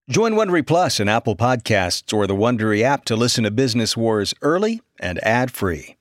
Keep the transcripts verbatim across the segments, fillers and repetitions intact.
Join Wondery Plus in Apple Podcasts or the Wondery app to listen to Business Wars early and ad-free.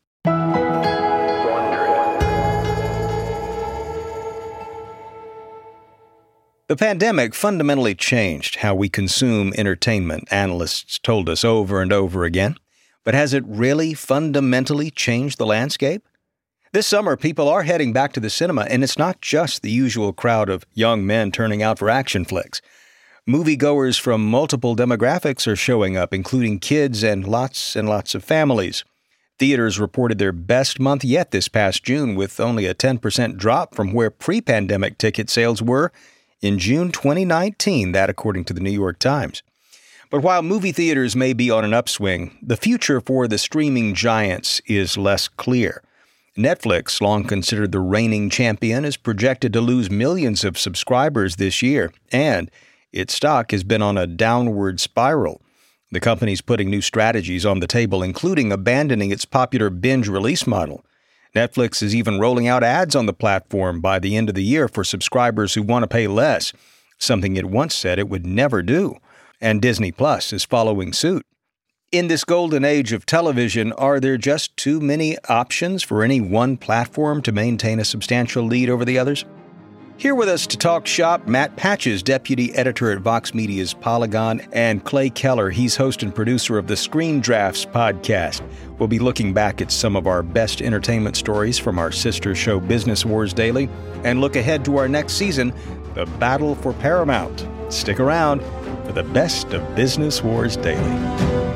The pandemic fundamentally changed how we consume entertainment, analysts told us over and over again. But has it really fundamentally changed the landscape? This summer, people are heading back to the cinema, and it's not just the usual crowd of young men turning out for action flicks. Moviegoers from multiple demographics are showing up, including kids and lots and lots of families. Theaters reported their best month yet this past June, with only a ten percent drop from where pre-pandemic ticket sales were in June twenty nineteen, that according to the New York Times. But while movie theaters may be on an upswing, the future for the streaming giants is less clear. Netflix, long considered the reigning champion, is projected to lose millions of subscribers this year, and its stock has been on a downward spiral. The company's putting new strategies on the table, including abandoning its popular binge release model. Netflix is even rolling out ads on the platform by the end of the year for subscribers who want to pay less, something it once said it would never do. And Disney Plus is following suit. In this golden age of television, are there just too many options for any one platform to maintain a substantial lead over the others? Here with us to talk shop, Matt Patches, deputy editor at Vox Media's Polygon, and Clay Keller. He's host and producer of the Screen Drafts podcast. We'll be looking back at some of our best entertainment stories from our sister show Business Wars Daily, and look ahead to our next season, The Battle for Paramount. Stick around for the best of Business Wars Daily.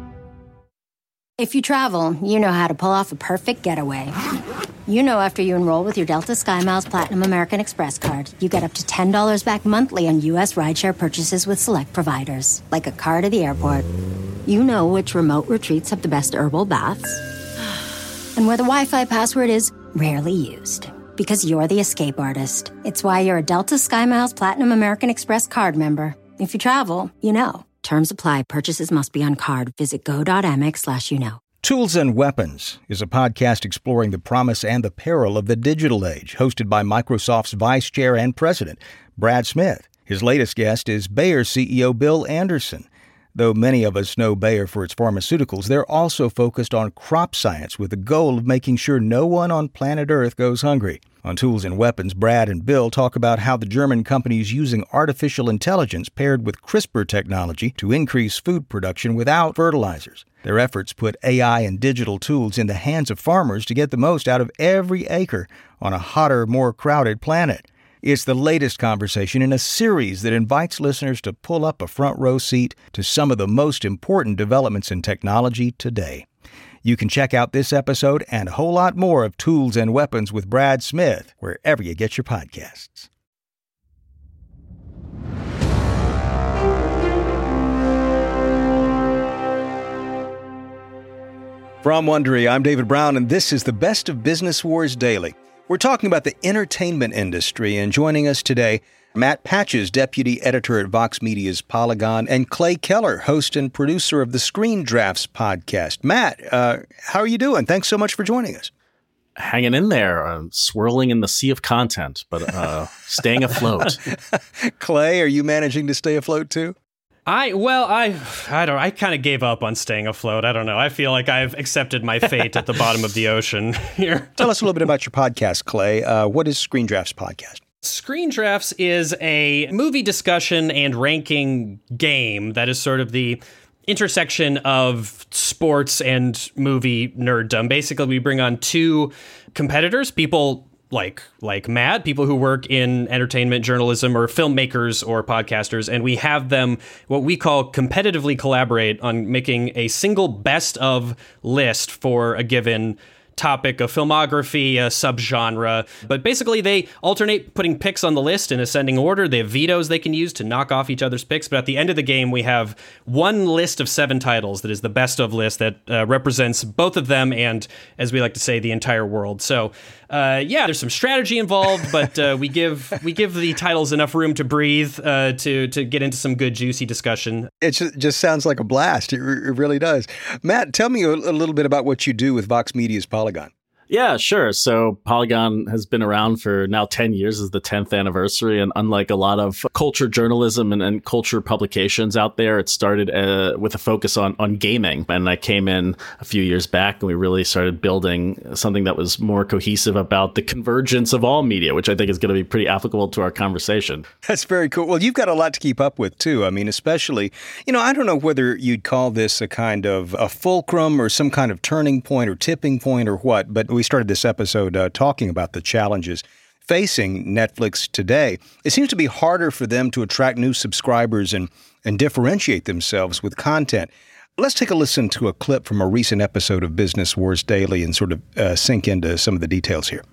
If you travel, you know how to pull off a perfect getaway. You know after you enroll with your Delta SkyMiles Platinum American Express card, you get up to ten dollars back monthly on U S rideshare purchases with select providers, like a car to the airport. You know which remote retreats have the best herbal baths, and where the Wi-Fi password is rarely used. Because you're the escape artist. It's why you're a Delta SkyMiles Platinum American Express card member. If you travel, you know. Terms apply. Purchases must be on card. Visit go.amex slash you know. Tools and Weapons is a podcast exploring the promise and the peril of the digital age, hosted by Microsoft's Vice Chair and President, Brad Smith. His latest guest is Bayer C E O Bill Anderson. Though many of us know Bayer for its pharmaceuticals, they're also focused on crop science with the goal of making sure no one on planet Earth goes hungry. On Tools and Weapons, Brad and Bill talk about how the German company is using artificial intelligence paired with CRISPR technology to increase food production without fertilizers. Their efforts put A I and digital tools in the hands of farmers to get the most out of every acre on a hotter, more crowded planet. It's the latest conversation in a series that invites listeners to pull up a front row seat to some of the most important developments in technology today. You can check out this episode and a whole lot more of Tools and Weapons with Brad Smith wherever you get your podcasts. From Wondery, I'm David Brown, and this is the Best of Business Wars Daily. We're talking about the entertainment industry, and joining us today, Matt Patches, deputy editor at Vox Media's Polygon, and Clay Keller, host and producer of the Screen Drafts podcast. Matt, uh, how are you doing? Thanks so much for joining us. Hanging in there, uh, swirling in the sea of content, but uh, staying afloat. Clay, are you managing to stay afloat too? I, well, I, I don't, I kind of gave up on staying afloat. I don't know. I feel like I've accepted my fate at the bottom of the ocean here. Tell us a little bit about your podcast, Clay. Uh, what is Screen Drafts podcast? Screen Drafts is a movie discussion and ranking game that is sort of the intersection of sports and movie nerddom. Basically, we bring on two competitors, people like like Matt, people who work in entertainment journalism or filmmakers or podcasters, and we have them what we call competitively collaborate on making a single best of list for a given topic, a filmography, a subgenre. But basically, they alternate putting picks on the list in ascending order. They have vetoes they can use to knock off each other's picks. But at the end of the game, we have one list of seven titles that is the best of list that uh, represents both of them and, as we like to say, the entire world. So, uh, yeah, there's some strategy involved, but uh, we give we give the titles enough room to breathe uh, to to get into some good, juicy discussion. It just sounds like a blast. It, re- it really does. Matt, tell me a, a little bit about what you do with Vox Media's Polygon. Yeah, sure. So Polygon has been around for now ten years, is the tenth anniversary. And unlike a lot of culture journalism and, and culture publications out there, it started uh, with a focus on, on gaming. And I came in a few years back and we really started building something that was more cohesive about the convergence of all media, which I think is going to be pretty applicable to our conversation. That's very cool. Well, you've got a lot to keep up with, too. I mean, especially, you know, I don't know whether you'd call this a kind of a fulcrum or some kind of turning point or tipping point or what, but we started this episode uh, talking about the challenges facing Netflix today. It seems to be harder for them to attract new subscribers and, and differentiate themselves with content. Let's take a listen to a clip from a recent episode of Business Wars Daily and sort of uh, sink into some of the details here.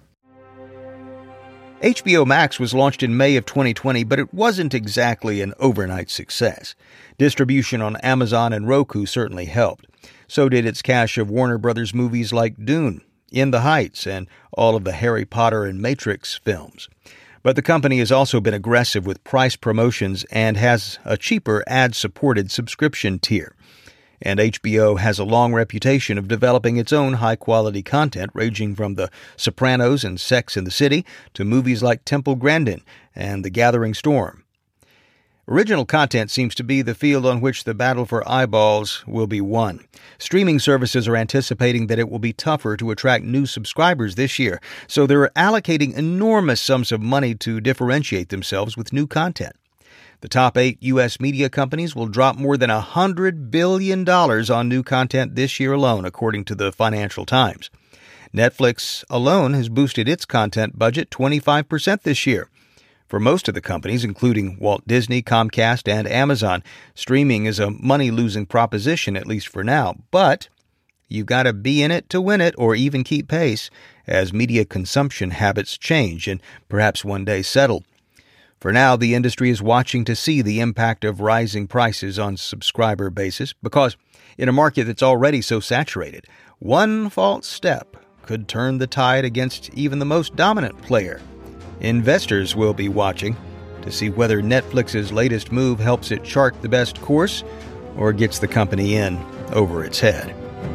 H B O Max was launched in May of twenty twenty, but it wasn't exactly an overnight success. Distribution on Amazon and Roku certainly helped. So did its cache of Warner Brothers movies like Dune, In the Heights, and all of the Harry Potter and Matrix films. But the company has also been aggressive with price promotions and has a cheaper ad-supported subscription tier. And H B O has a long reputation of developing its own high-quality content, ranging from The Sopranos and Sex and the City to movies like Temple Grandin and The Gathering Storm. Original content seems to be the field on which the battle for eyeballs will be won. Streaming services are anticipating that it will be tougher to attract new subscribers this year, so they're allocating enormous sums of money to differentiate themselves with new content. The top eight U S media companies will drop more than one hundred billion dollars on new content this year alone, according to the Financial Times. Netflix alone has boosted its content budget twenty-five percent this year. For most of the companies, including Walt Disney, Comcast, and Amazon, streaming is a money-losing proposition, at least for now. But you've got to be in it to win it or even keep pace as media consumption habits change and perhaps one day settle. For now, the industry is watching to see the impact of rising prices on subscriber bases because in a market that's already so saturated, one false step could turn the tide against even the most dominant player. Investors will be watching to see whether Netflix's latest move helps it chart the best course or gets the company in over its head.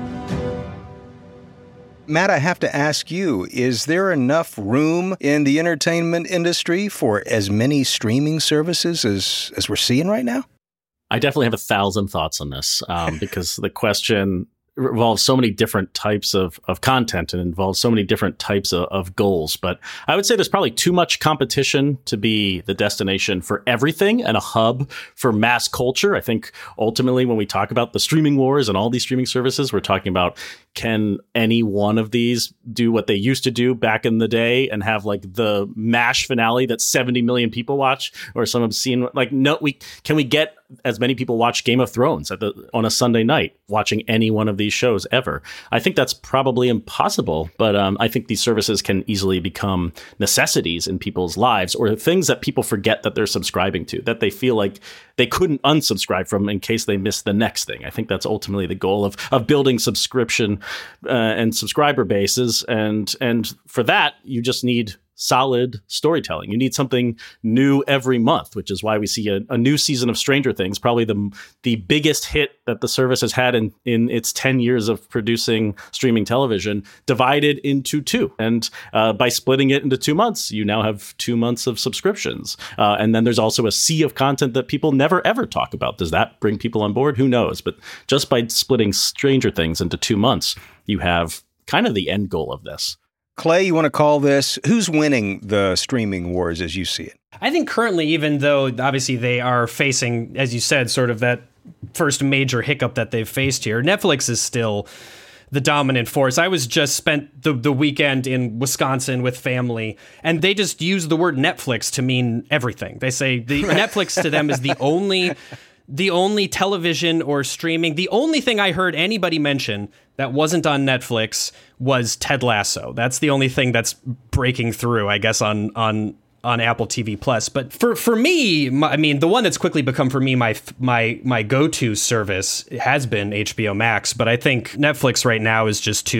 Matt, I have to ask you, is there enough room in the entertainment industry for as many streaming services as, as we're seeing right now? I definitely have a thousand thoughts on this um, because the question involves so many different types of, of content and involves so many different types of, of goals. But I would say there's probably too much competition to be the destination for everything and a hub for mass culture. I think ultimately when we talk about the streaming wars and all these streaming services, we're talking about, can any one of these do what they used to do back in the day and have like the MASH finale that seventy million people watch or some obscene, like, no, we can we get as many people watch Game of Thrones at the, on a Sunday night watching any one of these shows ever? I think that's probably impossible, but um, I think these services can easily become necessities in people's lives or things that people forget that they're subscribing to, that they feel like they couldn't unsubscribe from in case they miss the next thing. I think that's ultimately the goal of of building subscription uh, and subscriber bases. And, and for that, you just need solid storytelling. You need something new every month, which is why we see a, a new season of Stranger Things, probably the the biggest hit that the service has had in, in its ten years of producing streaming television, divided into two. And uh, by splitting it into two months, you now have two months of subscriptions. Uh, and then there's also a sea of content that people never, ever talk about. Does that bring people on board? Who knows? But just by splitting Stranger Things into two months, you have kind of the end goal of this. Clay, you want to call this, who's winning the streaming wars as you see it? I think currently, even though obviously they are facing, as you said, sort of that first major hiccup that they've faced here, Netflix is still the dominant force. I was just spent the, the weekend in Wisconsin with family, and they just use the word Netflix to mean everything. They say the Netflix to them is the only... The only television or streaming, the only thing I heard anybody mention that wasn't on Netflix was Ted Lasso. That's the only thing that's breaking through, I guess, on on on Apple T V Plus. But for for me, my, I mean, the one that's quickly become for me my my my go-to service has been H B O Max. But I think Netflix right now is just too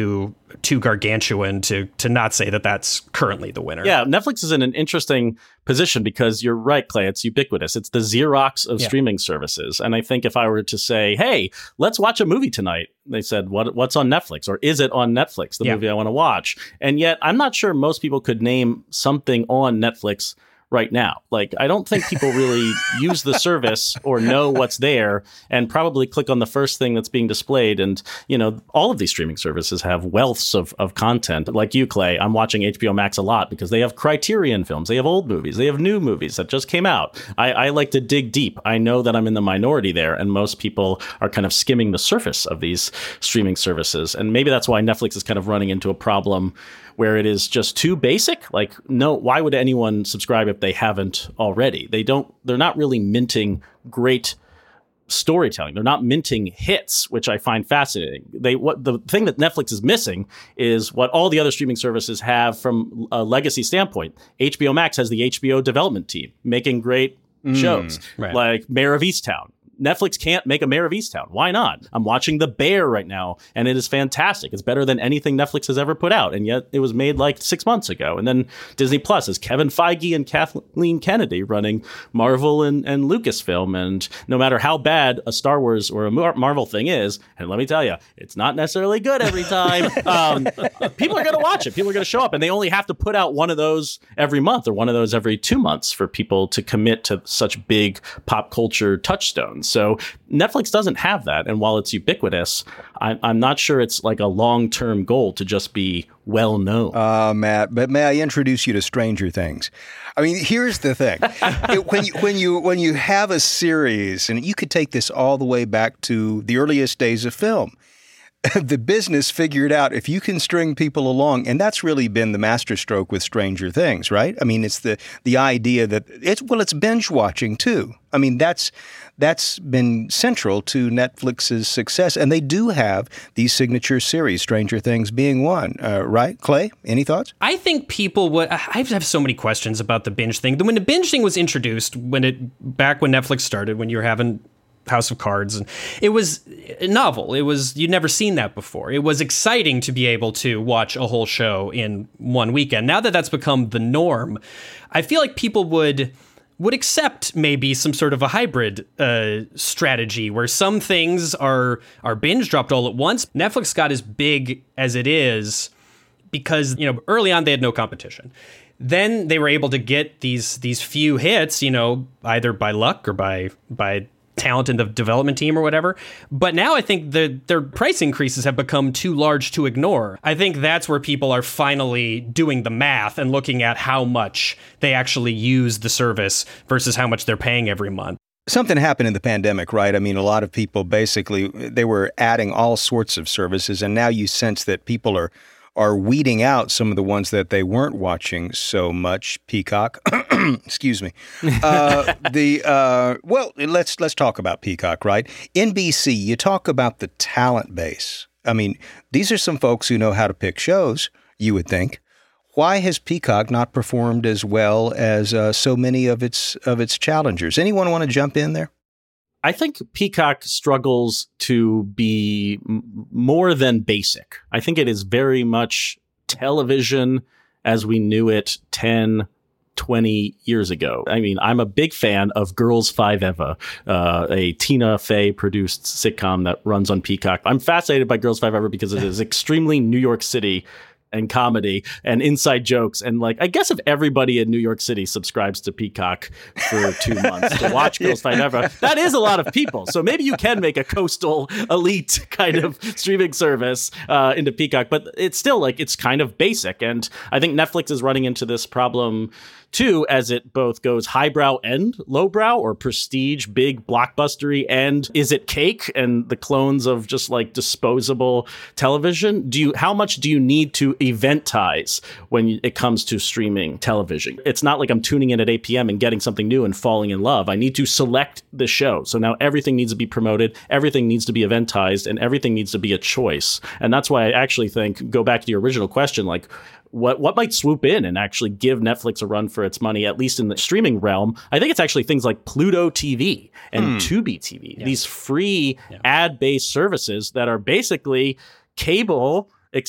too gargantuan to to not say that that's currently the winner. Yeah, Netflix is in an interesting position because you're right, Clay. It's ubiquitous. It's the Xerox of Yeah. streaming services. And I think if I were to say, hey, let's watch a movie tonight, they said, what what's on Netflix? Or is it on Netflix, the Yeah. movie I want to watch? And yet I'm not sure most people could name something on Netflix right now. Like, I don't think people really use the service or know what's there and probably click on the first thing that's being displayed. And, you know, all of these streaming services have wealths of, of content. Like you, Clay, I'm watching H B O Max a lot because they have Criterion films. They have old movies. They have new movies that just came out. I, I like to dig deep. I know that I'm in the minority there, and most people are kind of skimming the surface of these streaming services. And maybe that's why Netflix is kind of running into a problem where it is just too basic. Like, no, why would anyone subscribe if they haven't already? They don't, they're not really minting great storytelling. They're not minting hits, which I find fascinating. They, what the thing that Netflix is missing is what all the other streaming services have from a legacy standpoint. H B O Max has the H B O development team making great shows, right. like Mayor of Easttown. Netflix can't make a Mayor of Easttown. Why not? I'm watching The Bear right now, and it is fantastic. It's better than anything Netflix has ever put out, and yet it was made like six months ago. And then Disney Plus is Kevin Feige and Kathleen Kennedy running Marvel and, and Lucasfilm, and no matter how bad a Star Wars or a Marvel thing is, and let me tell you, it's not necessarily good every time, um, people are going to watch it. People are going to show up, and they only have to put out one of those every month or one of those every two months for people to commit to such big pop culture touchstones. So Netflix doesn't have that. And while it's ubiquitous, I'm, I'm not sure it's like a long-term goal to just be well known. Uh, Matt, but may I introduce you to Stranger Things? I mean, here's the thing. it, when, you, when, you, when you have a series, and you could take this all the way back to the earliest days of film, the business figured out if you can string people along, and that's really been the masterstroke with Stranger Things, right? I mean, it's the the idea that it's well, it's binge watching too. I mean, that's that's been central to Netflix's success, and they do have these signature series, Stranger Things being one, uh, right? Clay, any thoughts? I think people would. I have so many questions about the binge thing. When the binge thing was introduced, when it back when Netflix started, when you were having House of Cards, and it was novel. It was, you'd never seen that before. It was exciting to be able to watch a whole show in one weekend. Now that that's become the norm, I feel like people would would accept maybe some sort of a hybrid uh, strategy where some things are are binge dropped all at once. Netflix got as big as it is because, you know, early on they had no competition. Then they were able to get these these few hits, you know, either by luck or by by talent in the development team or whatever. But now I think the, their price increases have become too large to ignore. I think that's where people are finally doing the math and looking at how much they actually use the service versus how much they're paying every month. Something happened in the pandemic, right? I mean, a lot of people basically, they were adding all sorts of services, and now you sense that people are are weeding out some of the ones that they weren't watching so much. Peacock, excuse me. Uh, the uh, well, let's let's talk about Peacock, right? N B C. You talk about the talent base. I mean, these are some folks who know how to pick shows. You would think. Why has Peacock not performed as well as uh, so many of its of its challengers? Anyone want to jump in there? I think Peacock struggles to be m- more than basic. I think it is very much television as we knew it ten, twenty years ago. I mean, I'm a big fan of Girls Five Eva, uh, a Tina Fey produced sitcom that runs on Peacock. I'm fascinated by Girls Five Eva because it is extremely New York City and comedy and inside jokes. And like, I guess if everybody in New York City subscribes to Peacock for two months to watch Girls Five Eva, that is a lot of people. So maybe you can make a coastal elite kind of streaming service uh, into Peacock, but it's still like, it's kind of basic. And I think Netflix is running into this problem too, as it both goes highbrow and lowbrow, or prestige, big blockbustery, and is it cake and the clones of just like disposable television? Do you, how much do you need to eventize when it comes to streaming television? It's not like I'm tuning in at eight p.m. and getting something new and falling in love. I need to select the show. So now everything needs to be promoted, everything needs to be eventized, and everything needs to be a choice. And that's why I actually think, go back to your original question, like, What what might swoop in and actually give Netflix a run for its money, at least in the streaming realm? I think it's actually things like Pluto T V and hmm. Tubi T V, yeah. These free yeah. ad-based services that are basically cable, except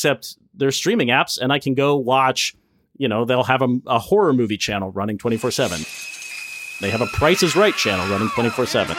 their streaming apps, and I can go watch, you know, they'll have a, a horror movie channel running twenty-four seven. They have a Price is Right channel running twenty-four seven.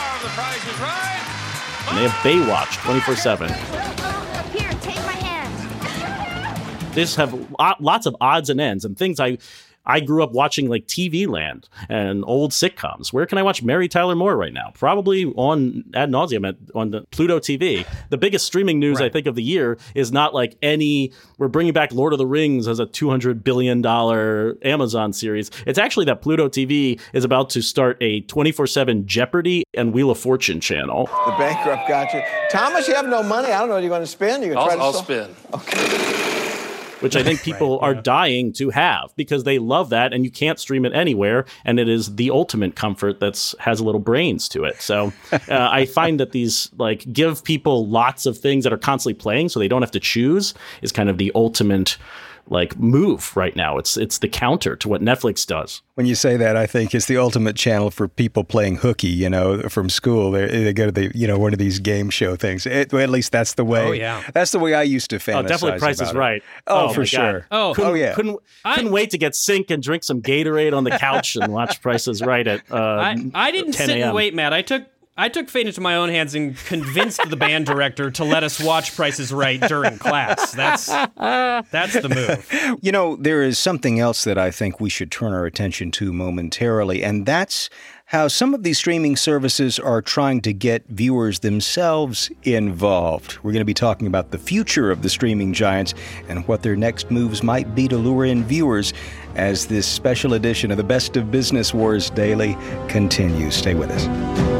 And they have Baywatch twenty-four seven. Here, take my hand. They just have lots of odds and ends and things I I grew up watching, like T V Land and old sitcoms. Where can I watch Mary Tyler Moore right now? Probably on ad nauseum at, on the Pluto T V. The biggest streaming news, right. I think, of the year is not like any, we're bringing back Lord of the Rings as a two hundred billion dollars Amazon series. It's actually that Pluto T V is about to start a twenty-four seven Jeopardy and Wheel of Fortune channel. The bankrupt got you. Thomas, you have no money. I don't know what you're going to spend. You're going to try I'll, to I'll spend. Okay. Which I think people right, yeah. are dying to have because they love that, and you can't stream it anywhere, and it is the ultimate comfort that's has a little brains to it. So uh, I find that these like give people lots of things that are constantly playing, so they don't have to choose, is kind of the ultimate like move right now. It's it's the counter to what Netflix does. When you say that, I think it's the ultimate channel for people playing hooky, you know, from school. They, they go to the, you know, one of these game show things. It, well, at least that's the way. Oh, yeah. That's the way I used to fantasize. Oh, definitely Price is Right. Oh, oh, for sure. Oh, couldn't, oh, yeah. Couldn't, I, couldn't wait to get Sync and drink some Gatorade on the couch and watch Price is Right at uh, I, I didn't sit and wait, Matt. I took I took fate into my own hands and convinced the band director to let us watch Price is Right during class. That's that's the move. You know, there is something else that I think we should turn our attention to momentarily, and that's how some of these streaming services are trying to get viewers themselves involved. We're going to be talking about the future of the streaming giants and what their next moves might be to lure in viewers as this special edition of the Best of Business Wars Daily continues. Stay with us.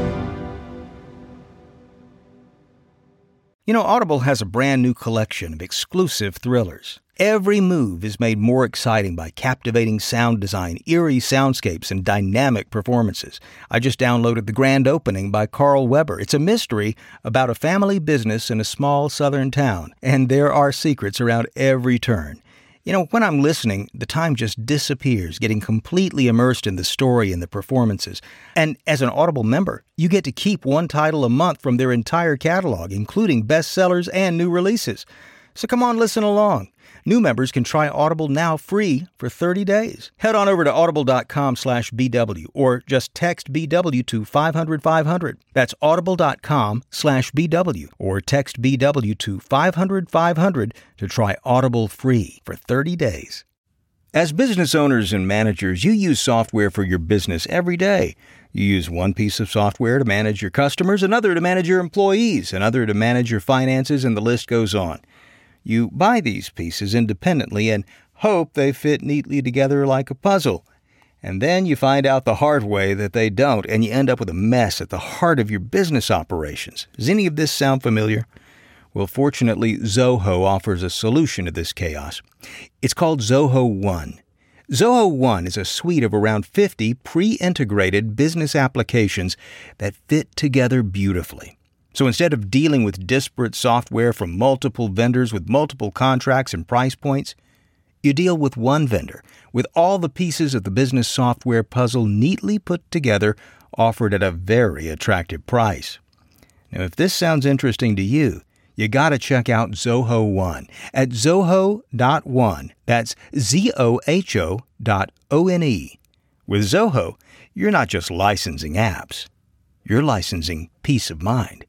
You know, Audible has a brand new collection of exclusive thrillers. Every move is made more exciting by captivating sound design, eerie soundscapes, and dynamic performances. I just downloaded The Grand Opening by Carl Weber. It's a mystery about a family business in a small southern town, and there are secrets around every turn. You know, when I'm listening, the time just disappears, getting completely immersed in the story and the performances. And as an Audible member, you get to keep one title a month from their entire catalog, including bestsellers and new releases. So come on, listen along. New members can try Audible now free for thirty days. Head on over to audible.com slash BW or just text B W to five hundred five hundred. That's audible.com slash BW or text B W to five hundred five hundred to try Audible free for thirty days. As business owners and managers, you use software for your business every day. You use one piece of software to manage your customers, another to manage your employees, another to manage your finances, and the list goes on. You buy these pieces independently and hope they fit neatly together like a puzzle. And then you find out the hard way that they don't, and you end up with a mess at the heart of your business operations. Does any of this sound familiar? Well, fortunately, Zoho offers a solution to this chaos. It's called Zoho One. Zoho One is a suite of around fifty pre-integrated business applications that fit together beautifully. So instead of dealing with disparate software from multiple vendors with multiple contracts and price points, you deal with one vendor with all the pieces of the business software puzzle neatly put together, offered at a very attractive price. Now, if this sounds interesting to you, you got to check out Zoho One at zoho dot one. That's Z O H O dot O N E. With Zoho, you're not just licensing apps. You're licensing peace of mind.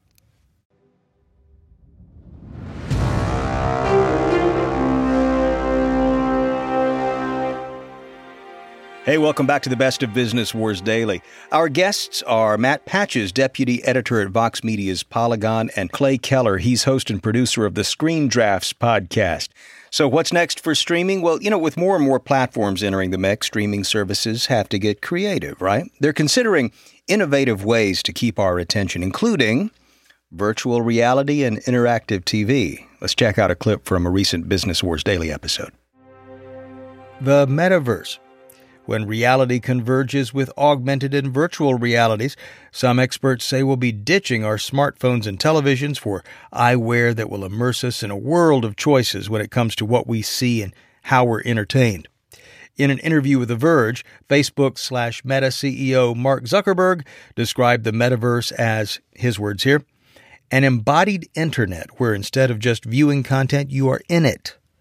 Hey, welcome back to the Best of Business Wars Daily. Our guests are Matt Patches, Deputy Editor at Vox Media's Polygon, and Clay Keller. He's host and producer of the Screen Drafts podcast. So what's next for streaming? Well, you know, with more and more platforms entering the mix, streaming services have to get creative, right? They're considering innovative ways to keep our attention, including virtual reality and interactive T V. Let's check out a clip from a recent Business Wars Daily episode. The metaverse. When reality converges with augmented and virtual realities, some experts say we'll be ditching our smartphones and televisions for eyewear that will immerse us in a world of choices when it comes to what we see and how we're entertained. In an interview with The Verge, Facebook slash Meta C E O Mark Zuckerberg described the metaverse as, his words here, an embodied internet where instead of just viewing content, you are in it.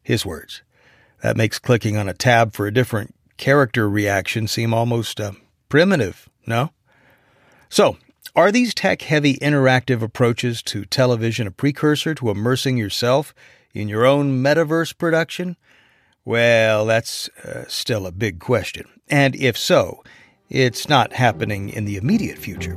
His words. That makes clicking on a tab for a different character reaction seem almost uh, primitive, no? So, are these tech-heavy interactive approaches to television a precursor to immersing yourself in your own metaverse production? Well, that's uh, still a big question. And if so, it's not happening in the immediate future.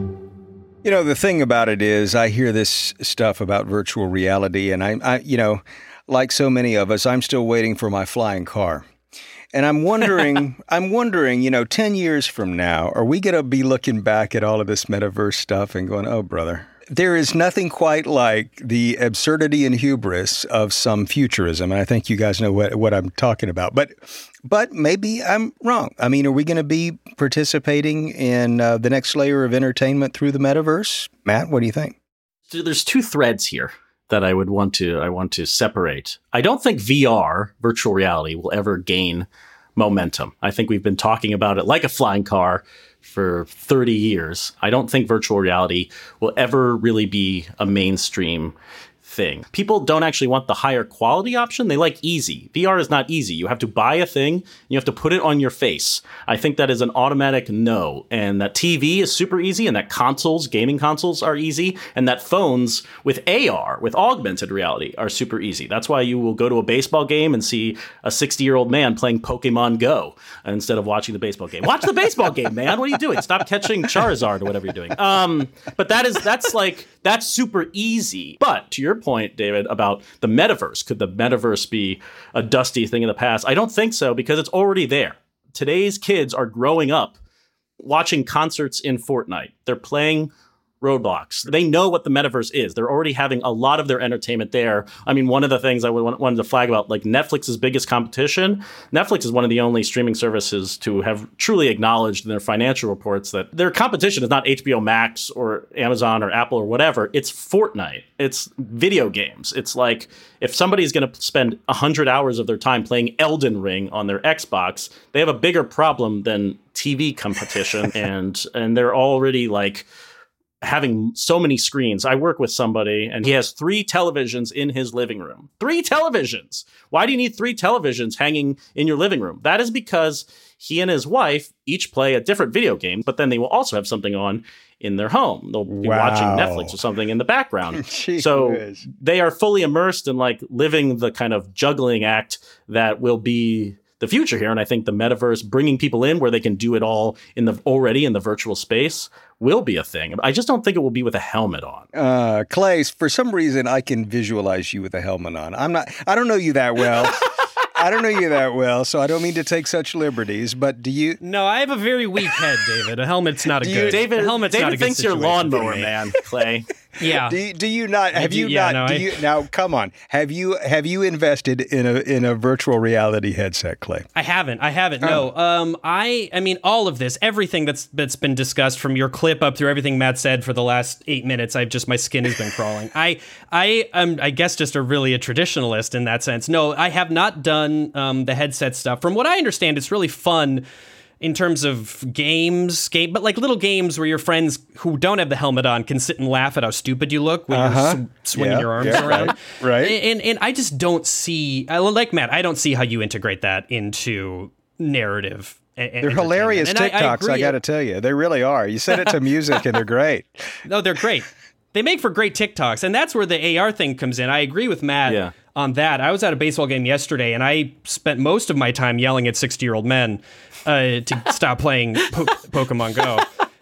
You know, the thing about it is I hear this stuff about virtual reality, and I, I you know, like so many of us, I'm still waiting for my flying car. And I'm wondering, I'm wondering, you know, ten years from now, are we going to be looking back at all of this metaverse stuff and going, oh, brother, there is nothing quite like the absurdity and hubris of some futurism. And I think you guys know what, what I'm talking about. But but maybe I'm wrong. I mean, are we going to be participating in uh, the next layer of entertainment through the metaverse? Matt, what do you think? So there's two threads here that I would want to I want to separate. I don't think V R, virtual reality, will ever gain momentum. I think we've been talking about it like a flying car for thirty years. I don't think virtual reality will ever really be a mainstream thing. People don't actually want the higher quality option. They like easy. V R is not easy. You have to buy a thing, and you have to put it on your face. I think that is an automatic no. And that T V is super easy, and that consoles, gaming consoles are easy, and that phones with A R, with augmented reality, are super easy. That's why you will go to a baseball game and see a sixty-year-old man playing Pokemon Go instead of watching the baseball game. Watch the baseball game, man. What are you doing? Stop catching Charizard or whatever you're doing. Um, but that is that's like that's super easy. But to your point, David, about the metaverse. Could the metaverse be a dusty thing in the past? I don't think so, because it's already there. Today's kids are growing up watching concerts in Fortnite. They're playing Roblox. They know what the metaverse is. They're already having a lot of their entertainment there. I mean, one of the things I wanted to flag about, like Netflix's biggest competition, Netflix is one of the only streaming services to have truly acknowledged in their financial reports that their competition is not H B O Max or Amazon or Apple or whatever. It's Fortnite. It's video games. It's like if somebody's going to spend one hundred hours of their time playing Elden Ring on their Xbox, they have a bigger problem than T V competition. and and they're already like having so many screens. I work with somebody and he has three televisions in his living room. Three televisions. Why do you need three televisions hanging in your living room? That is because he and his wife each play a different video game, but then they will also have something on in their home. They'll be wow. watching Netflix or something in the background. So they are fully immersed in like living the kind of juggling act that will be the future here. And I think the metaverse, bringing people in where they can do it all in the already in the virtual space, will be a thing. I just don't think it will be with a helmet on. Uh, Clay, for some reason, I can visualize you with a helmet on. I'm not, I don't know you that well. I don't know you that well, so I don't mean to take such liberties, but do you... No, I have a very weak head, David. A helmet's not a Do good... you- David, a helmet's David not a good thinks you're a situation for lawnmower me. man, Clay. Yeah. Do you, do you not have do- you yeah, not no, do I- you now come on have you have you invested in a in a virtual reality headset, Clay? I haven't. I haven't. No. Oh. Um. I. I mean, all of this, everything that's that's been discussed from your clip up through everything Matt said for the last eight minutes. I've just my skin has been crawling. I. I am. I guess just a really a traditionalist in that sense. No, I have not done um the headset stuff. From what I understand, it's really fun in terms of games, game, but like little games where your friends who don't have the helmet on can sit and laugh at how stupid you look when Uh-huh. you're sw- swinging Yeah, your arms yeah, around. right, right. And and I just don't see. I like Matt. I don't see how you integrate that into narrative. a- They're hilarious entertainment. And I- I TikToks, I, agree. got to tell you. They really are. You set it to music and they're great. No, they're great. They make for great TikToks, and that's where the A R thing comes in. I agree with Matt Yeah. on that. I was at a baseball game yesterday, and I spent most of my time yelling at sixty-year-old men uh, to stop playing po- Pokemon Go.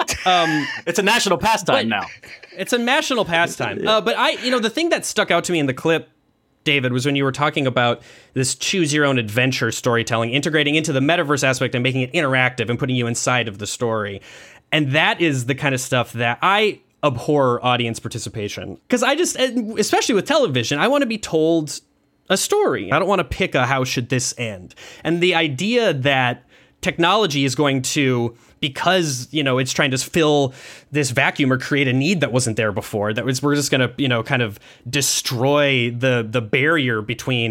Um, It's a national pastime But- now. It's a national pastime. Uh, but I, you know, the thing that stuck out to me in the clip, David, was when you were talking about this choose your own adventure storytelling, integrating into the metaverse aspect and making it interactive and putting you inside of the story. And that is the kind of stuff that I abhor audience participation. Because I just, especially with television, I want to be told a story. I don't want to pick a how should this end. And the idea that technology is going to, because, you know, it's trying to fill this vacuum or create a need that wasn't there before, that was, we're just going to, you know, kind of destroy the the barrier between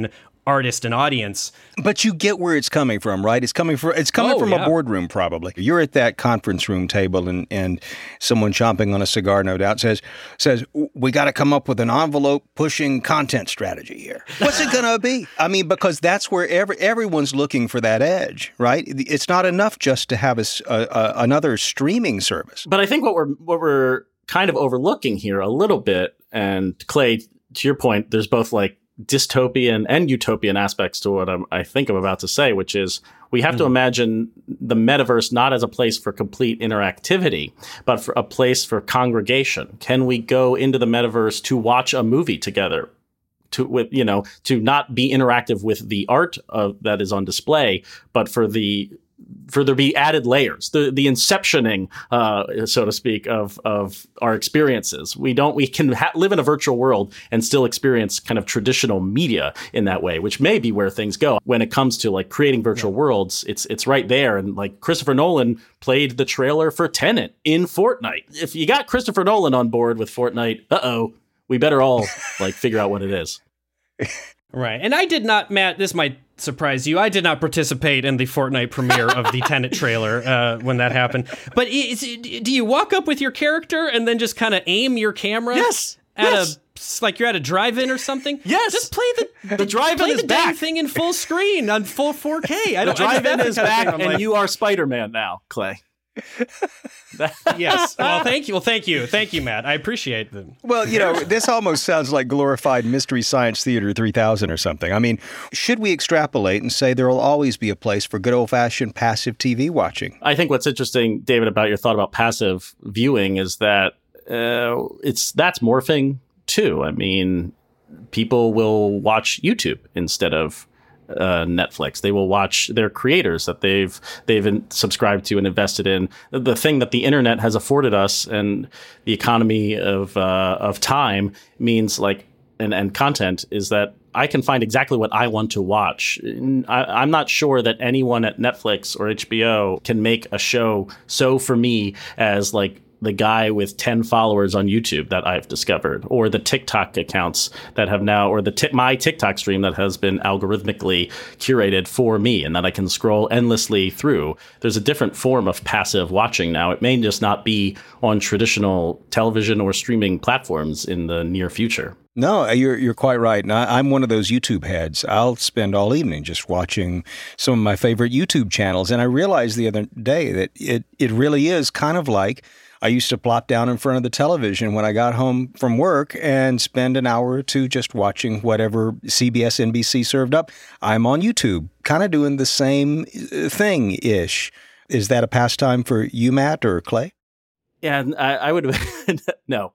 artist and audience. But you get where it's coming from, right? It's coming from it's coming Oh, from yeah. a boardroom, probably. You're at that conference room table, and, and someone chomping on a cigar, no doubt, says, says we got to come up with an envelope-pushing content strategy here. What's it going to be? I mean, because that's where every, everyone's looking for that edge, right? It's not enough just to have a, a, another streaming service. But I think what we're what we're kind of overlooking here a little bit, and Clay, to your point, there's both like dystopian and utopian aspects to what I'm, I think I'm about to say, which is we have mm. to imagine the metaverse not as a place for complete interactivity, but for a place for congregation. Can we go into the metaverse to watch a movie together? To with you know to not be interactive with the art of, that is on display, but for the for there be added layers, the the inceptioning, uh, so to speak, of of our experiences. We don't we can ha- live in a virtual world and still experience kind of traditional media in that way, which may be where things go when it comes to like creating virtual yeah. worlds. It's it's right there, and like Christopher Nolan played the trailer for Tenet in Fortnite. If you got Christopher Nolan on board with Fortnite, uh oh, we better all like figure out what it is. Right, and I did not, Matt. This might surprise you. I did not participate in the Fortnite premiere of the Tenet trailer uh, when that happened. But is, do you walk up with your character and then just kind of aim your camera? Yes. At yes. a like you're at a drive-in or something? Yes. Just play the the drive-in play is the back. Dang thing in full screen on full four K. I the don't. drive-in is back, and like, you are Spider-Man now, Clay. Yes. Well, thank you. Well, thank you. Thank you, Matt. I appreciate them. Well, you know, this almost sounds like glorified Mystery Science Theater three thousand or something. I mean, should we extrapolate and say there will always be a place for good old-fashioned passive T V watching? I think what's interesting, David, about your thought about passive viewing is that uh, it's that's morphing too. I mean, people will watch YouTube instead of Uh, Netflix. They will watch their creators that they've they've in, subscribed to and invested in. The thing that the internet has afforded us and the economy of uh, of time means like and, and content is that I can find exactly what I want to watch. I, I'm not sure that anyone at Netflix or H B O can make a show so for me as like the guy with ten followers on YouTube that I've discovered, or the TikTok accounts that have now, or the t- my TikTok stream that has been algorithmically curated for me and that I can scroll endlessly through. There's a different form of passive watching now. It may just not be on traditional television or streaming platforms in the near future. No, you're you're quite right. And I, I'm one of those YouTube heads. I'll spend all evening just watching some of my favorite YouTube channels. And I realized the other day that it, it really is kind of like I used to plop down in front of the television when I got home from work and spend an hour or two just watching whatever C B S, N B C served up. I'm on YouTube, kind of doing the same thing-ish. Is that a pastime for you, Matt, or Clay? Yeah, I, I would no,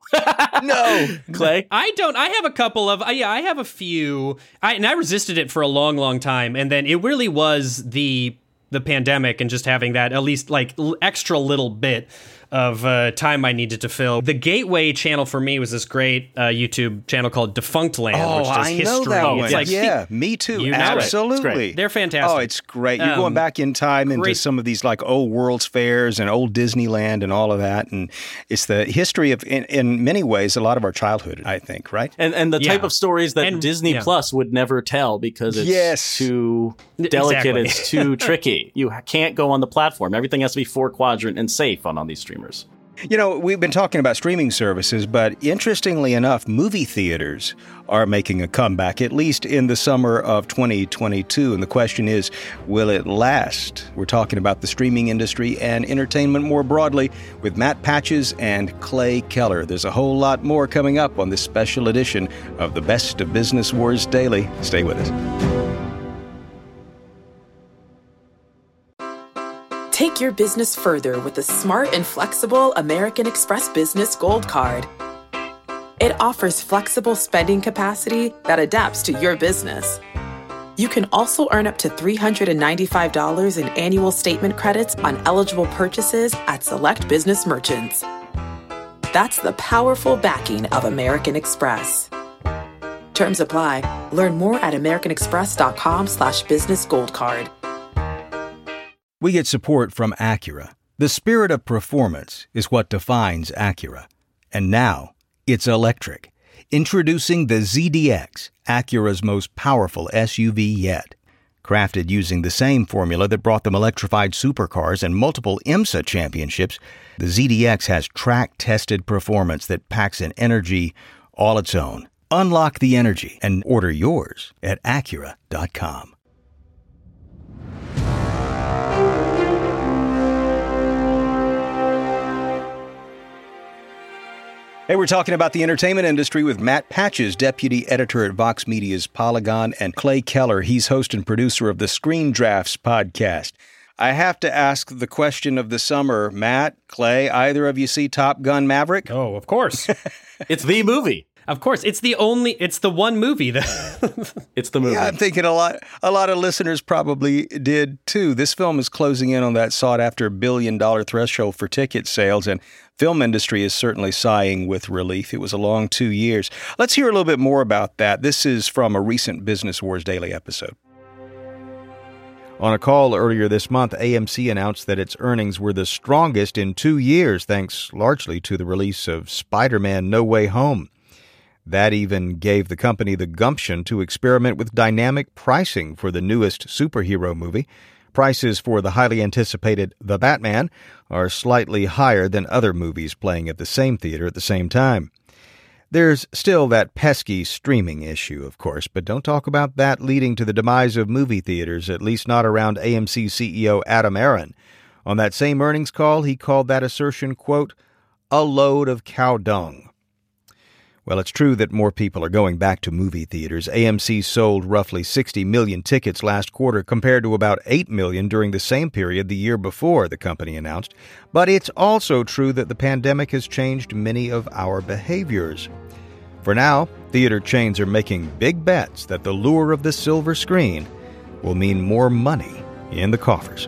no, Clay. I don't. I have a couple of. Uh, yeah, I have a few. I and I resisted it for a long, long time, and then it really was the the pandemic and just having that at least like l- extra little bit of uh, time I needed to fill. The gateway channel for me was this great uh, YouTube channel called Defunct Land, oh, which does I history. know that one. It's like, yeah, me too. You know Absolutely. it. They're fantastic. Oh, it's great. You're Um, going back in time into great. some of these like old World's Fairs and old Disneyland and all of that. And it's the history of, in, in many ways, a lot of our childhood, I think, right? And and the Yeah. type of stories that And- Disney yeah. Plus would never tell because it's Yes. too delicate, Exactly. it's too tricky. You can't go on the platform. Everything has to be four quadrant and safe on all these streamers. You know, we've been talking about streaming services, but interestingly enough, movie theaters are making a comeback, at least in the summer of twenty twenty-two. And the question is, will it last? We're talking about the streaming industry and entertainment more broadly with Matt Patches and Clay Keller. There's a whole lot more coming up on this special edition of the Best of Business Wars Daily. Stay with us. Take your business further with the smart and flexible American Express Business Gold Card. It offers flexible spending capacity that adapts to your business. You can also earn up to three hundred ninety-five dollars in annual statement credits on eligible purchases at select business merchants. That's the powerful backing of American Express. Terms apply. Learn more at americanexpress.com slash business gold card. We get support from Acura. The spirit of performance is what defines Acura. And now, it's electric. Introducing the Z D X, Acura's most powerful S U V yet. Crafted using the same formula that brought them electrified supercars and multiple IMSA championships, the Z D X has track-tested performance that packs an energy all its own. Unlock the energy and order yours at Acura dot com. Hey, we're talking about the entertainment industry with Matt Patches, deputy editor at Vox Media's Polygon, and Clay Keller. He's host and producer of the Screen Drafts podcast. I have to ask the question of the summer. Matt, Clay, either of you see Top Gun Maverick? Oh, of course. It's the movie. Of course. It's the only, it's the one movie that... It's the movie. Yeah, I'm thinking a lot, a lot of listeners probably did too. This film is closing in on that sought-after billion-dollar threshold for ticket sales, and film industry is certainly sighing with relief. It was a long two years. Let's hear a little bit more about that. This is from a recent Business Wars Daily episode. On a call earlier this month, A M C announced that its earnings were the strongest in two years, thanks largely to the release of Spider-Man: No Way Home. That even gave the company the gumption to experiment with dynamic pricing for the newest superhero movie. Prices for the highly anticipated The Batman are slightly higher than other movies playing at the same theater at the same time. There's still that pesky streaming issue, of course, but don't talk about that leading to the demise of movie theaters, at least not around A M C C E O Adam Aron. On that same earnings call, he called that assertion, quote, a load of cow dung. Well, it's true that more people are going back to movie theaters. A M C sold roughly sixty million tickets last quarter compared to about eight million during the same period the year before, the company announced. But it's also true that the pandemic has changed many of our behaviors. For now, theater chains are making big bets that the lure of the silver screen will mean more money in the coffers.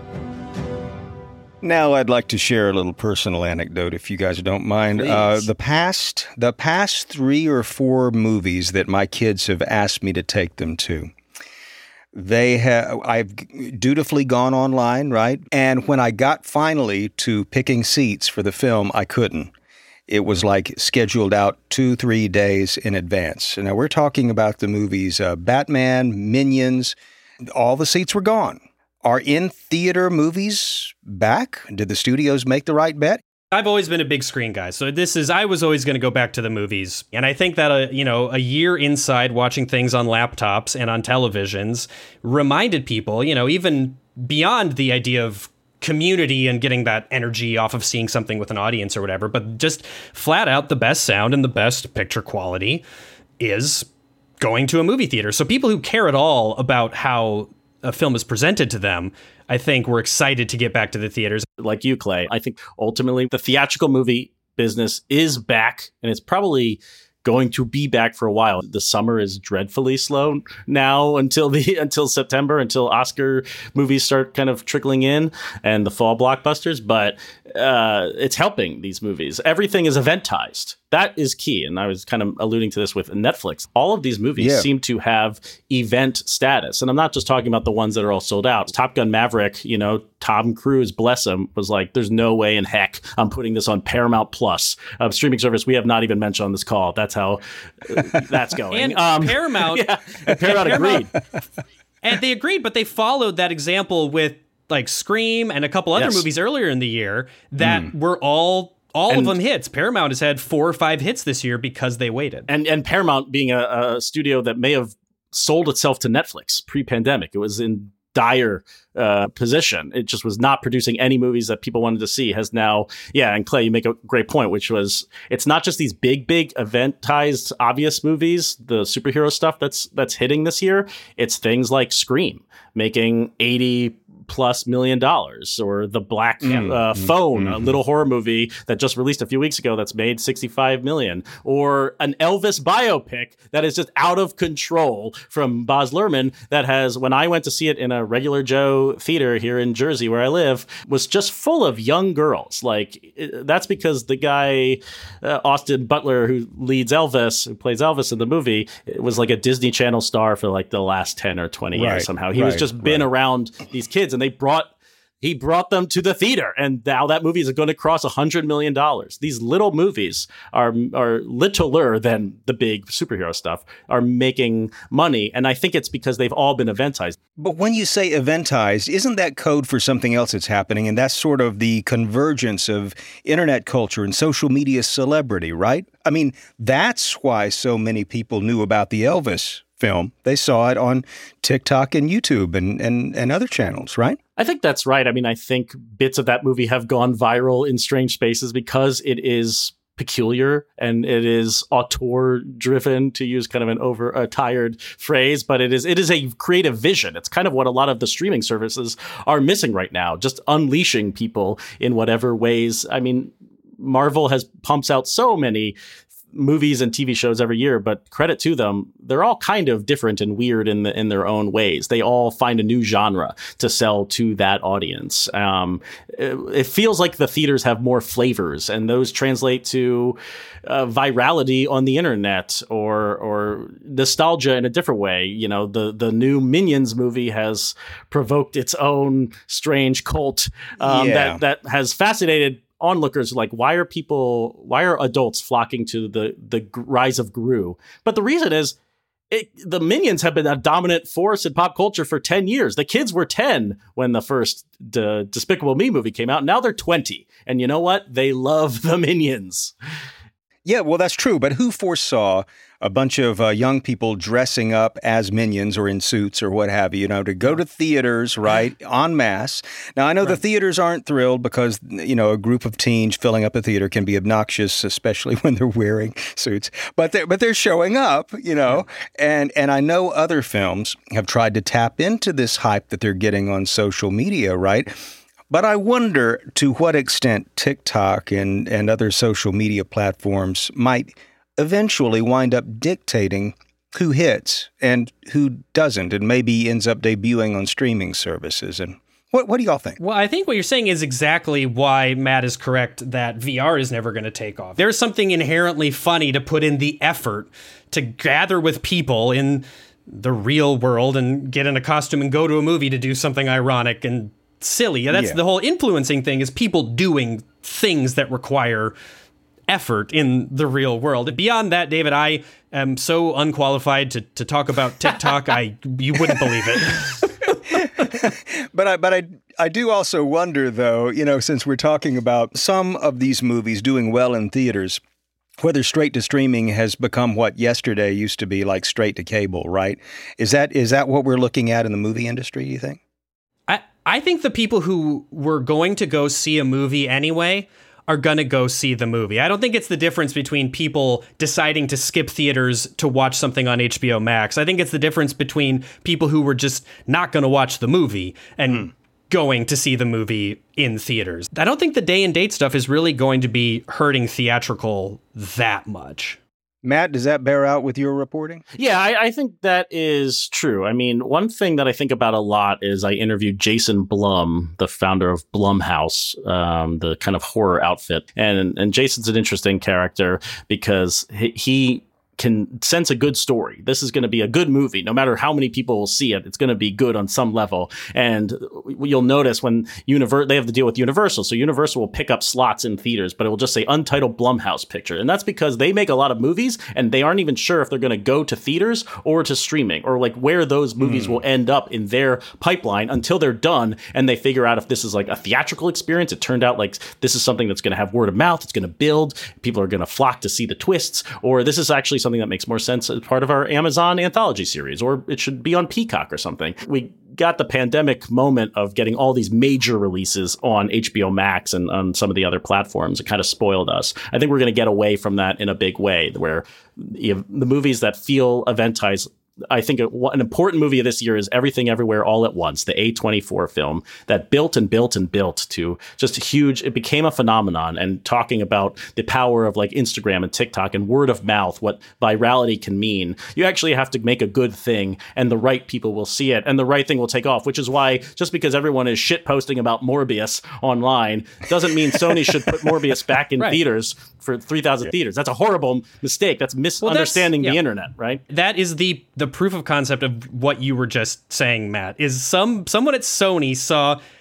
Now I'd like to share a little personal anecdote, if you guys don't mind. Uh, the past, the past three or four movies that my kids have asked me to take them to, they have I've dutifully gone online, right? And when I got finally to picking seats for the film, I couldn't. It was like scheduled out two, three days in advance. Now we're talking about the movies uh, Batman, Minions. All the seats were gone. Are in-theater movies back? Did the studios make the right bet? I've always been a big screen guy, so this is, I was always going to go back to the movies. And I think that, uh, you know, a year inside watching things on laptops and on televisions reminded people, you know, even beyond the idea of community and getting that energy off of seeing something with an audience or whatever, but just flat out the best sound and the best picture quality is going to a movie theater. So people who care at all about how a film is presented to them, I think we're excited to get back to the theaters. Like you, Clay, I think ultimately the theatrical movie business is back, and it's probably going to be back for a while. The summer is dreadfully slow now until the until September, until Oscar movies start kind of trickling in and the fall blockbusters. But uh, it's helping these movies. Everything is eventized. That is key. And I was kind of alluding to this with Netflix. All of these movies yeah. seem to have event status. And I'm not just talking about the ones that are all sold out. Top Gun Maverick, you know, Tom Cruise, bless him, was like, there's no way in heck I'm putting this on Paramount Plus, a streaming service we have not even mentioned on this call. That's how uh, that's going. And um, Paramount, yeah, and Paramount agreed. And they agreed, but they followed that example with like Scream and a couple other yes. movies earlier in the year that mm. were all All and, of them hits. Paramount has had four or five hits this year because they waited. And and Paramount being a, a studio that may have sold itself to Netflix pre-pandemic. It was in dire uh, position. It just was not producing any movies that people wanted to see. Has now, yeah, and Clay, you make a great point, which was it's not just these big, big eventized, obvious movies, the superhero stuff that's that's hitting this year. It's things like Scream making eighty plus million dollars, or The Black mm, uh, Phone, mm, a little horror movie that just released a few weeks ago that's made sixty-five million, or an Elvis biopic that is just out of control from Baz Luhrmann that has, when I went to see it in a regular Joe theater here in Jersey where I live, was just full of young girls. Like, that's because the guy, uh, Austin Butler, who leads Elvis, who plays Elvis in the movie, was like a Disney Channel star for like the last ten or twenty right, years somehow. He right, was just been right. around these kids, and they brought he brought them to the theater, and now that movie is going to cross one hundred million dollars. These little movies are are littler than the big superhero stuff, are making money, and I think it's because they've all been eventized. But when you say eventized, isn't that code for something else that's happening? And that's sort of the convergence of internet culture and social media celebrity, right? I mean, that's why so many people knew about the Elvis film. They saw it on TikTok and YouTube and, and, and other channels, right? I think that's right. I mean, I think bits of that movie have gone viral in strange spaces because it is peculiar and it is auteur driven, to use kind of an over a tired phrase, but it is it is a creative vision. It's kind of what a lot of the streaming services are missing right now, just unleashing people in whatever ways. I mean, Marvel has pumps out so many movies and T V shows every year, but credit to them, they're all kind of different and weird in the, in their own ways. They all find a new genre to sell to that audience. Um, it, it feels like the theaters have more flavors, and those translate to uh, virality on the internet or or nostalgia in a different way. You know, the the new Minions movie has provoked its own strange cult um, yeah. that that has fascinated onlookers. Like, why are people, why are adults flocking to the the rise of Gru? But the reason is, it, the Minions have been a dominant force in pop culture for ten years. The kids were ten when the first D- Despicable Me movie came out. Now they're twenty. And you know what? They love the Minions. Yeah, well, that's true. But who foresaw a bunch of uh, young people dressing up as minions or in suits or what have you, you know, to go to theaters, right, en masse? Now, I know right. the theaters aren't thrilled because, you know, a group of teens filling up a theater can be obnoxious, especially when they're wearing suits. But they're, but they're showing up, you know, and, and I know other films have tried to tap into this hype that they're getting on social media, right? But I wonder to what extent TikTok and, and other social media platforms might eventually wind up dictating who hits and who doesn't, and maybe ends up debuting on streaming services. And what what do y'all think? Well, I think what you're saying is exactly why Matt is correct that V R is never going to take off. There's something inherently funny to put in the effort to gather with people in the real world and get in a costume and go to a movie to do something ironic and silly. That's yeah. the whole influencing thing, is people doing things that require effort in the real world. Beyond that, David, I am so unqualified to, to talk about TikTok. I you wouldn't believe it. but I but I I do also wonder, though, you know, since we're talking about some of these movies doing well in theaters, whether straight to streaming has become what yesterday used to be, like straight to cable, right? Is that is that what we're looking at in the movie industry, do you think? I, I think the people who were going to go see a movie anyway are going to go see the movie. I don't think it's the difference between people deciding to skip theaters to watch something on H B O Max. I think it's the difference between people who were just not going to watch the movie and mm. going to see the movie in theaters. I don't think the day and date stuff is really going to be hurting theatrical that much. Matt, does that bear out with your reporting? Yeah, I, I think that is true. I mean, one thing that I think about a lot is I interviewed Jason Blum, the founder of Blumhouse, um, the kind of horror outfit. And and Jason's an interesting character because he, he can sense a good story. This is going to be a good movie. No matter how many people will see it, it's going to be good on some level. And you'll notice when Univer- they have to deal with Universal. So Universal will pick up slots in theaters, but it will just say Untitled Blumhouse Picture. And that's because they make a lot of movies and they aren't even sure if they're going to go to theaters or to streaming, or like where those movies mm. will end up in their pipeline until they're done. And they figure out if this is like a theatrical experience. It turned out like this is something that's going to have word of mouth. It's going to build. People are going to flock to see the twists, or this is actually something that makes more sense as part of our Amazon anthology series, or it should be on Peacock or something. We got the pandemic moment of getting all these major releases on H B O Max and on some of the other platforms. It kind of spoiled us. I think we're going to get away from that in a big way, where you have the movies that feel eventized. I think an important movie of this year is Everything Everywhere All at Once, the A twenty-four film that built and built and built to just huge. It became a phenomenon, and talking about the power of like Instagram and TikTok and word of mouth, what virality can mean. You actually have to make a good thing and the right people will see it and the right thing will take off, which is why just because everyone is shit posting about Morbius online doesn't mean Sony should put Morbius back in right. theaters for three thousand yeah. theaters. That's a horrible mistake. That's misunderstanding well, that's, yeah. the internet, right? That is the the proof of concept of what you were just saying, Matt, is some someone at Sony saw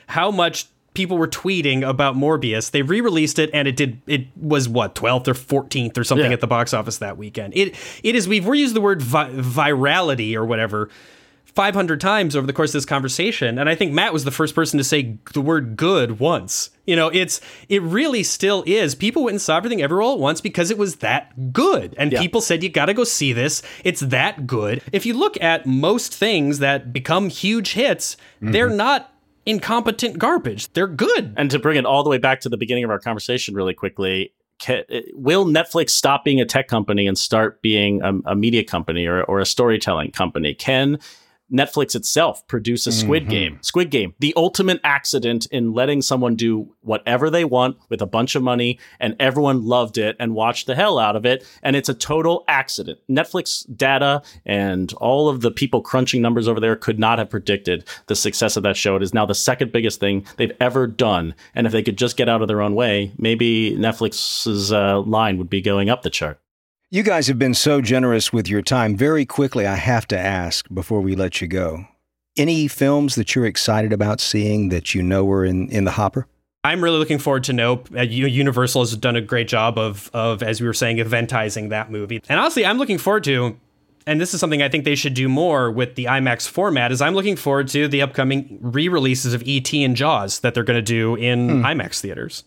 how much people were tweeting about Morbius. They re-released it, and it did. It was what, twelfth or fourteenth or something yeah. at the box office that weekend. It it is. We've used the word vi- virality or whatever five hundred times over the course of this conversation, and I think Matt was the first person to say the word good once. You know, it's it really still is. People went and saw Everything Everywhere All at Once because it was that good, and yeah. people said you got to go see this. It's that good. If you look at most things that become huge hits, mm-hmm. they're not incompetent garbage. They're good. And to bring it all the way back to the beginning of our conversation really quickly, can, will Netflix stop being a tech company and start being a, a media company or, or a storytelling company? Can Netflix itself produce a Squid mm-hmm. Game? Squid Game, the ultimate accident in letting someone do whatever they want with a bunch of money, and everyone loved it and watched the hell out of it. And it's a total accident. Netflix data and all of the people crunching numbers over there could not have predicted the success of that show. It is now the second biggest thing they've ever done. And if they could just get out of their own way, maybe Netflix's uh, line would be going up the chart. You guys have been so generous with your time. Very quickly, I have to ask before we let you go. Any films that you're excited about seeing that you know are in, in the hopper? I'm really looking forward to Nope. Uh, Universal has done a great job of, of, as we were saying, eventizing that movie. And honestly, I'm looking forward to, and this is something I think they should do more with the IMAX format, is I'm looking forward to the upcoming re-releases of E T and Jaws that they're going to do in hmm. IMAX theaters.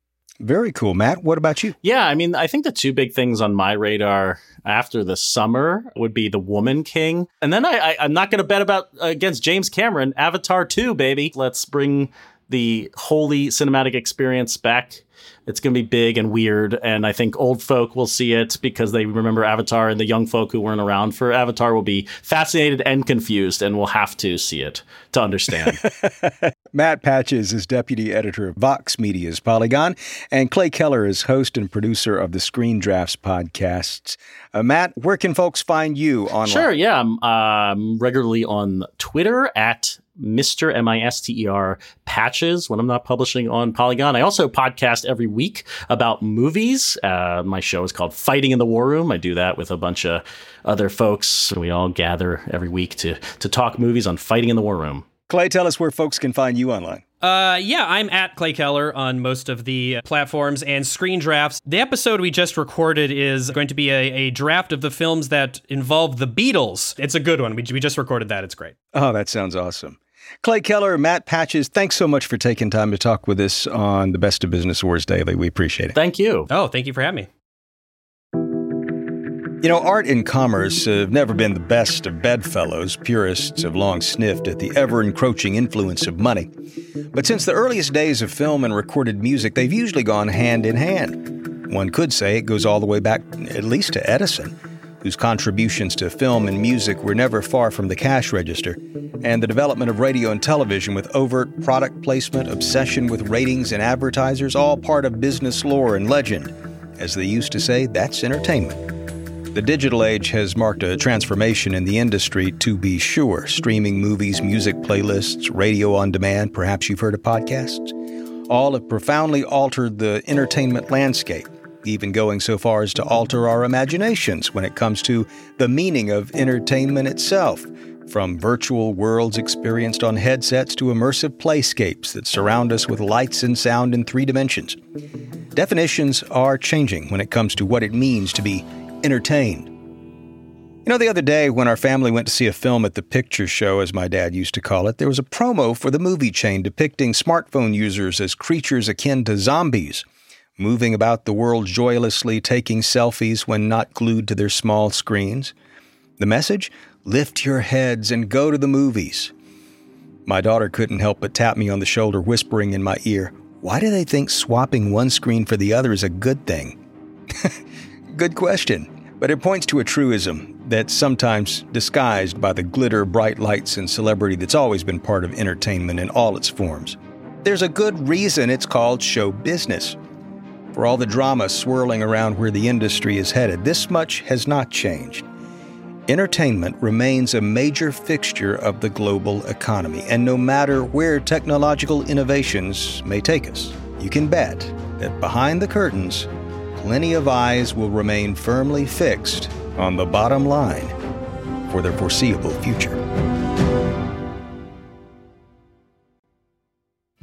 Very cool. Matt, what about you? Yeah, I mean, I think the two big things on my radar after the summer would be The Woman King. And then I, I, I'm not going to bet about uh, against James Cameron, Avatar two, baby. Let's bring the holy cinematic experience back. It's going to be big and weird, and I think old folk will see it because they remember Avatar, and the young folk who weren't around for Avatar will be fascinated and confused and will have to see it to understand. Matt Patches is deputy editor of Vox Media's Polygon, and Clay Keller is host and producer of the Screen Drafts podcasts. Uh, Matt, where can folks find you online? Sure, yeah. I'm um, regularly on Twitter at Mister M I S T E R Patches when I'm not publishing on Polygon. I also podcast every week about movies. Uh, my show is called Fighting in the War Room. I do that with a bunch of other folks. We all gather every week to to talk movies on Fighting in the War Room. Clay, tell us where folks can find you online. Uh, yeah, I'm at Clay Keller on most of the platforms, and Screen Drafts. The episode we just recorded is going to be a, a draft of the films that involve the Beatles. It's a good one. We, we just recorded that. It's great. Oh, that sounds awesome. Clay Keller, Matt Patches, thanks so much for taking time to talk with us on the Best of Business Wars Daily. We appreciate it. Thank you. Oh, thank you for having me. You know, art and commerce have never been the best of bedfellows. Purists have long sniffed at the ever-encroaching influence of money. But since the earliest days of film and recorded music, they've usually gone hand in hand. One could say it goes all the way back at least to Edison, whose contributions to film and music were never far from the cash register, and the development of radio and television with overt product placement, obsession with ratings and advertisers, all part of business lore and legend. As they used to say, that's entertainment. The digital age has marked a transformation in the industry, to be sure. Streaming movies, music playlists, radio on demand, perhaps you've heard of podcasts, all have profoundly altered the entertainment landscape, even going so far as to alter our imaginations when it comes to the meaning of entertainment itself, from virtual worlds experienced on headsets to immersive playscapes that surround us with lights and sound in three dimensions. Definitions are changing when it comes to what it means to be entertained. You know, the other day when our family went to see a film at the Picture Show, as my dad used to call it, there was a promo for the movie chain depicting smartphone users as creatures akin to zombies, moving about the world joyously, taking selfies when not glued to their small screens. The message? Lift your heads and go to the movies. My daughter couldn't help but tap me on the shoulder, whispering in my ear, "Why do they think swapping one screen for the other is a good thing?" Good question, but it points to a truism that's sometimes disguised by the glitter, bright lights, and celebrity that's always been part of entertainment in all its forms. There's a good reason it's called show business. For all the drama swirling around where the industry is headed, this much has not changed. Entertainment remains a major fixture of the global economy, and no matter where technological innovations may take us, you can bet that behind the curtains, plenty of eyes will remain firmly fixed on the bottom line for the foreseeable future.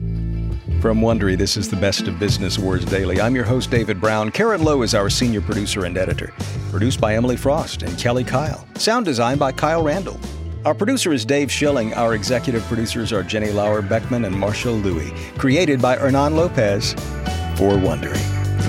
From Wondery, this is the Best of Business Awards Daily. I'm your host, David Brown. Karen Lowe is our senior producer and editor. Produced by Emily Frost and Kelly Kyle. Sound design by Kyle Randall. Our producer is Dave Schilling. Our executive producers are Jenny Lauer Beckman and Marshall Louie. Created by Hernan Lopez for Wondery.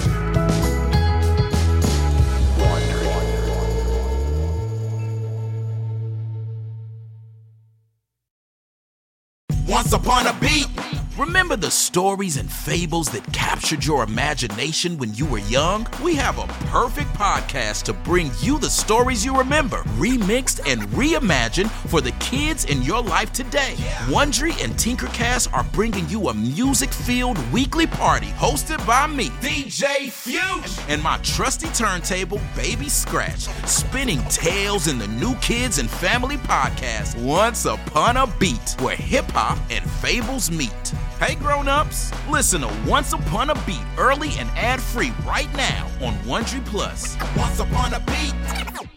Once upon a beat. Remember the stories and fables that captured your imagination when you were young? We have a perfect podcast to bring you the stories you remember, remixed and reimagined for the kids in your life today. Wondery and Tinkercast are bringing you a music-filled weekly party hosted by me, D J Fuge, and my trusty turntable, Baby Scratch, spinning tales in the New Kids and Family podcast, Once Upon a Beat, where hip-hop and fables meet. Hey grown-ups, listen to Once Upon a Beat early and ad-free right now on Wondery Plus. Once Upon a Beat.